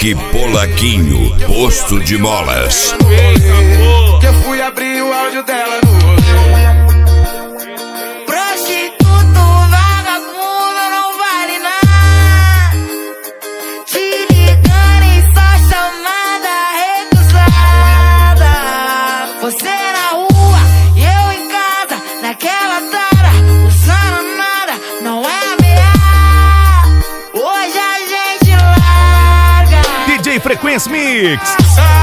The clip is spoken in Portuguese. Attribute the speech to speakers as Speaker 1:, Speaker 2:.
Speaker 1: Parque Polaquinho, posto de molas.
Speaker 2: Que eu fui abrir o áudio dela no rolê.
Speaker 3: Prostituto, vagabundo, não vale nada. Te ligando em só chamada recusada. Você na rua e eu em casa, naquela tara, usando nada, não é ameaça. Hoje a gente larga.
Speaker 4: DJ Frequência Mix.